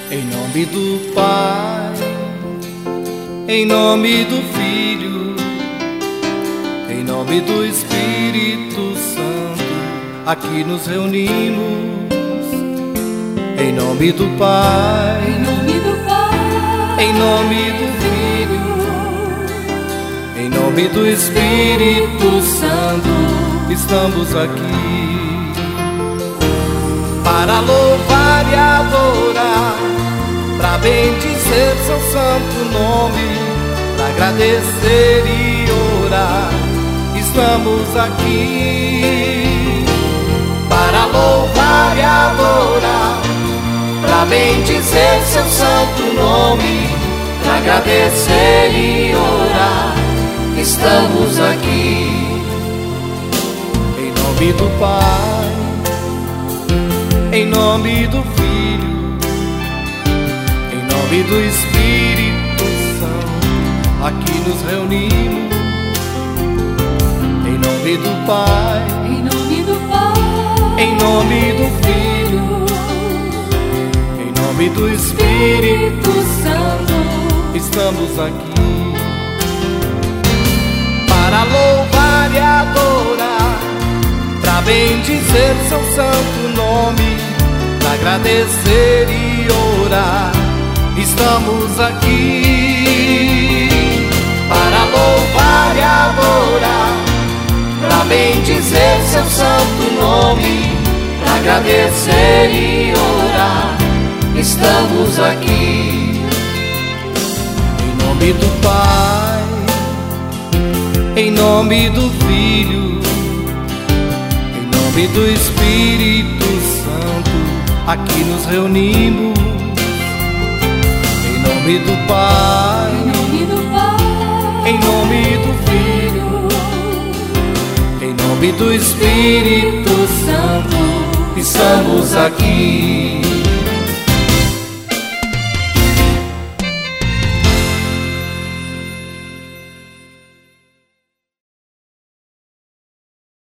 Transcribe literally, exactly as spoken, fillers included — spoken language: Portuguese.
Em nome do Pai, em nome do Filho, em nome do Espírito Santo, aqui nos reunimos. Em nome do Pai, Em nome do Pai, em nome do Filho, em nome do Espírito Santo, estamos aqui para louvar e adorar, para bendizer seu santo nome, para agradecer e orar. Estamos aqui para louvar e adorar, para bendizer seu santo nome, para agradecer e orar. Estamos aqui em nome do Pai, em nome do Filho, em nome do Espírito Santo, aqui nos reunimos. Em nome do Pai, em nome do Pai, em nome do Filho, em nome do Espírito Santo, estamos aqui para louvar e adorar, para bendizer seu santo nome, para agradecer e orar. Estamos aqui para louvar e adorar, para bendizer seu santo nome, para agradecer e orar. Estamos aqui em nome do Pai, em nome do Filho, em nome do Espírito Santo, aqui nos reunimos. Em nome do Pai, em nome do Pai, em nome do Filho, em nome do Espírito Santo, estamos aqui